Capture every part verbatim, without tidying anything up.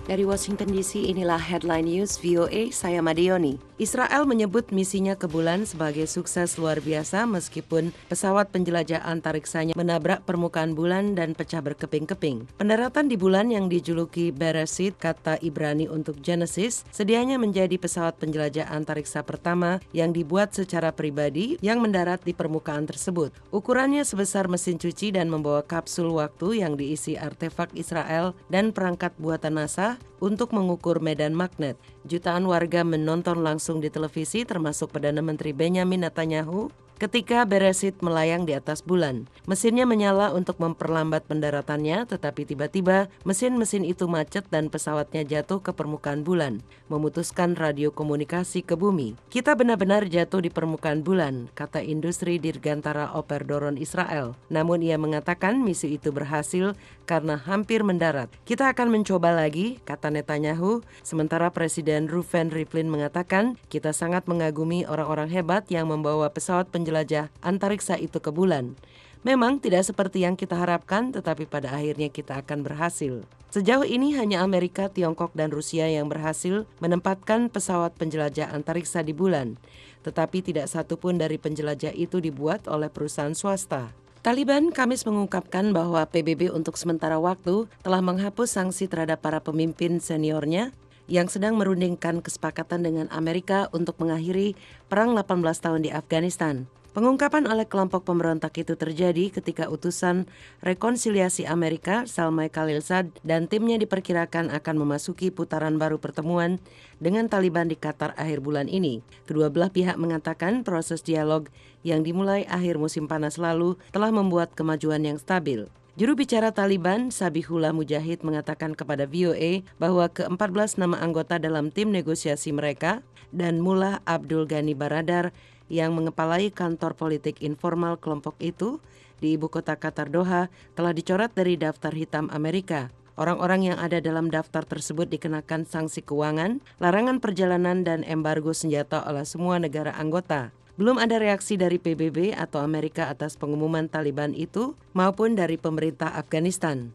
Dari Washington D C, inilah Headline News V O A, saya Madioni. Israel menyebut misinya ke bulan sebagai sukses luar biasa meskipun pesawat penjelajah antariksanya menabrak permukaan bulan dan pecah berkeping-keping. Pendaratan di bulan yang dijuluki Bereshit, kata Ibrani untuk Genesis, sedianya menjadi pesawat penjelajah antariksa pertama yang dibuat secara pribadi yang mendarat di permukaan tersebut. Ukurannya sebesar mesin cuci dan membawa kapsul waktu yang diisi artefak Israel dan perangkat buatan NASA untuk mengukur medan magnet. Jutaan warga menonton langsung di televisi termasuk Perdana Menteri Benjamin Netanyahu ketika Bereshit melayang di atas bulan. Mesinnya menyala untuk memperlambat pendaratannya, tetapi tiba-tiba mesin-mesin itu macet dan pesawatnya jatuh ke permukaan bulan, memutuskan radio komunikasi ke bumi. Kita benar-benar jatuh di permukaan bulan, kata industri Dirgantara Operdoron Israel. Namun ia mengatakan misi itu berhasil karena hampir mendarat. Kita akan mencoba lagi, kata Netanyahu. Sementara Presiden Reuven Rivlin mengatakan, kita sangat mengagumi orang-orang hebat yang membawa pesawat penjelajah antariksa itu ke bulan. Memang tidak seperti yang kita harapkan, tetapi pada akhirnya kita akan berhasil. Sejauh ini hanya Amerika, Tiongkok, dan Rusia yang berhasil menempatkan pesawat penjelajah antariksa di bulan. Tetapi tidak satu pun dari penjelajah itu dibuat oleh perusahaan swasta. Taliban Kamis mengungkapkan bahwa P B B untuk sementara waktu telah menghapus sanksi terhadap para pemimpin seniornya yang sedang merundingkan kesepakatan dengan Amerika untuk mengakhiri perang delapan belas tahun di Afghanistan. Pengungkapan oleh kelompok pemberontak itu terjadi ketika utusan rekonsiliasi Amerika, Zalmay Khalilzad, dan timnya diperkirakan akan memasuki putaran baru pertemuan dengan Taliban di Qatar akhir bulan ini. Kedua belah pihak mengatakan proses dialog yang dimulai akhir musim panas lalu telah membuat kemajuan yang stabil. Juru bicara Taliban, Zabihullah Mujahid, mengatakan kepada V O A bahwa ke empat belas nama anggota dalam tim negosiasi mereka dan Mullah Abdul Ghani Baradar yang mengepalai kantor politik informal kelompok itu di ibu kota Qatar Doha telah dicoret dari daftar hitam Amerika. Orang-orang yang ada dalam daftar tersebut dikenakan sanksi keuangan, larangan perjalanan, dan embargo senjata oleh semua negara anggota. Belum ada reaksi dari P B B atau Amerika atas pengumuman Taliban itu maupun dari pemerintah Afghanistan.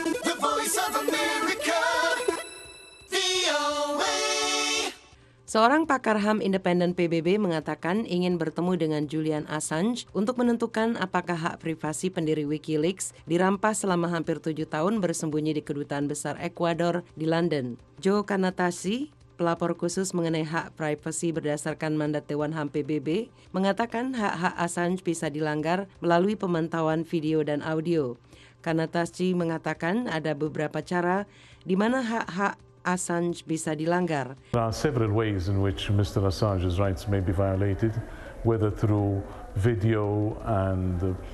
Seorang pakar H A M independen P B B mengatakan ingin bertemu dengan Julian Assange untuk menentukan apakah hak privasi pendiri Wikileaks dirampas selama hampir tujuh tahun bersembunyi di Kedutaan Besar Ekuador di London. Joe Kanatasi, pelapor khusus mengenai hak privasi berdasarkan mandat Dewan H A M P B B, mengatakan hak-hak Assange bisa dilanggar melalui pemantauan video dan audio. Kanatasi mengatakan ada beberapa cara di mana hak-hak Assange bisa dilanggar. There are several ways in which Mister Assange's rights may be violated, whether through video and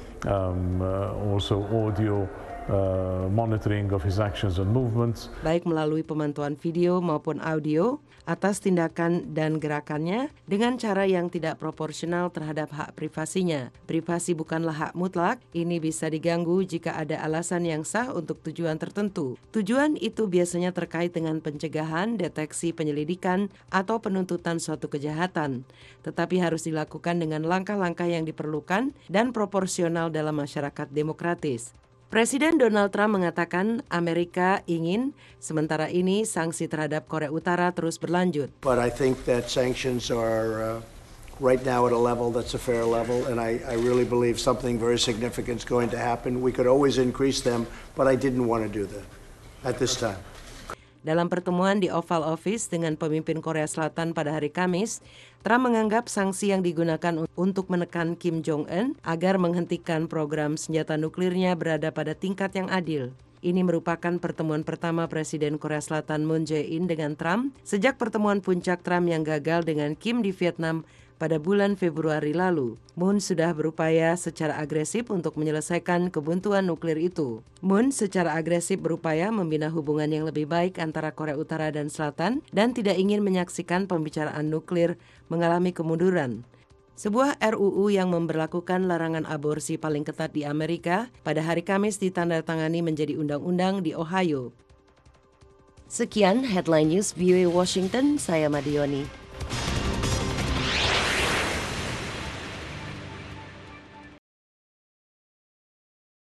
um, uh, also audio uh, monitoring of his actions and movements. Baik melalui pemantauan video maupun audio atas tindakan dan gerakannya dengan cara yang tidak proporsional terhadap hak privasinya. Privasi bukanlah hak mutlak, ini bisa diganggu jika ada alasan yang sah untuk tujuan tertentu. Tujuan itu biasanya terkait dengan pencegahan, deteksi, penyelidikan, atau penuntutan suatu kejahatan. Tetapi harus dilakukan dengan langkah-langkah yang diperlukan dan proporsional dalam masyarakat demokratis. Presiden Donald Trump mengatakan Amerika ingin sementara ini sanksi terhadap Korea Utara terus berlanjut. But I think that sanctions are uh, right now at a level that's a fair level, and I, I really believe something very significant is going to happen. We could always increase them, but I didn't want to do that at this time. Dalam pertemuan di Oval Office dengan pemimpin Korea Selatan pada hari Kamis, Trump menganggap sanksi yang digunakan untuk menekan Kim Jong-un agar menghentikan program senjata nuklirnya berada pada tingkat yang adil. Ini merupakan pertemuan pertama Presiden Korea Selatan Moon Jae-in dengan Trump sejak pertemuan puncak Trump yang gagal dengan Kim di Vietnam pada bulan Februari lalu. Moon sudah berupaya secara agresif untuk menyelesaikan kebuntuan nuklir itu. Moon secara agresif berupaya membina hubungan yang lebih baik antara Korea Utara dan Selatan dan tidak ingin menyaksikan pembicaraan nuklir mengalami kemunduran. Sebuah R U U yang memberlakukan larangan aborsi paling ketat di Amerika pada hari Kamis ditandatangani menjadi undang-undang di Ohio. Sekian Headline News V O A Washington, saya Madioni.